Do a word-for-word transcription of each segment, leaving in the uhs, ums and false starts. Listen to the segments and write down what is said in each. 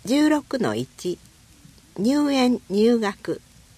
じゅうろくのいち 入園入学。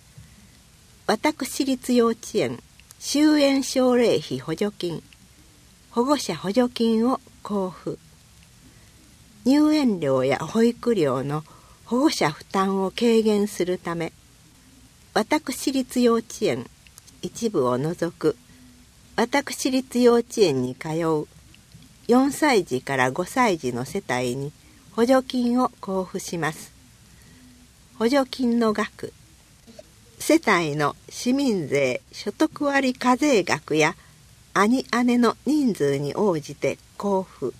私立幼稚園終園奨励費補助金、保護者補助金を交付。入園料や保育料の保護者負担を軽減するため、私立幼稚園一部を除く私立幼稚園に通うよんさい児からごさい児の世帯に補助金を交付します。補助金の額、世帯の市民税所得割課税額や兄姉の人数に応じて交付。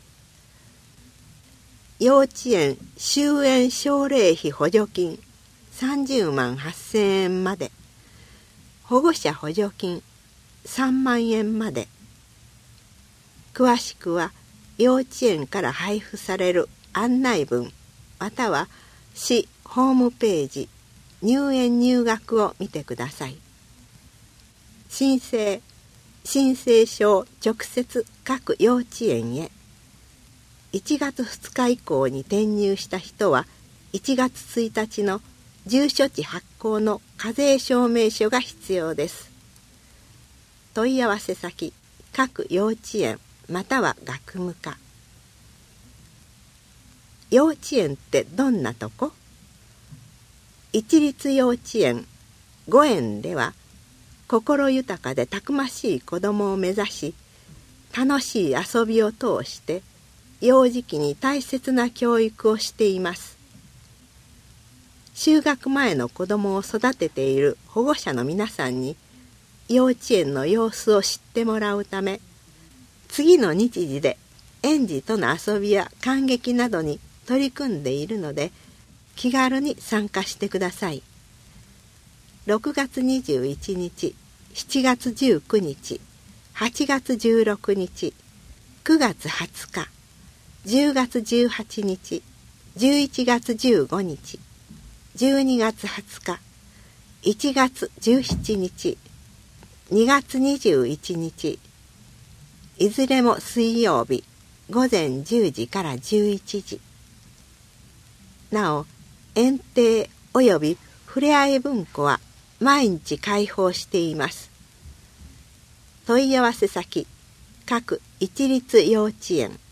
幼稚園終園奨励費補助金さんじゅうまんはっせんえんまで、保護者補助金さんまんえんまで。詳しくは幼稚園から配布される案内文または市ホームページ入園入学を見てください。申請申請書を直接各幼稚園へ。いちがつふつか以降に転入した人はいちがつついたちの住所地発行の課税証明書が必要です。問い合わせ先各幼稚園または学務課。幼稚園ってどんなとこ？一律幼稚園ご園では心豊かでたくましい子どもを目指し、楽しい遊びを通して幼児期に大切な教育をしています。就学前の子どもを育てている保護者の皆さんに幼稚園の様子を知ってもらうため、次の日時で園児との遊びや観劇などに取り組んでいるので、気軽に参加してください。ろくがつにじゅういちにち、しちがつじゅうくにち、はちがつじゅうろくにち、くがつはつか、じゅうがつじゅうはちにち、じゅういちがつじゅうごにち、じゅうにがつはつか、いちがつじゅうしちにち、にがつにじゅういちにち、いずれも水曜日ごぜんじゅうじからじゅういちじ。なお、園庭およびふれあい文庫は毎日開放しています。問い合わせ先各一律幼稚園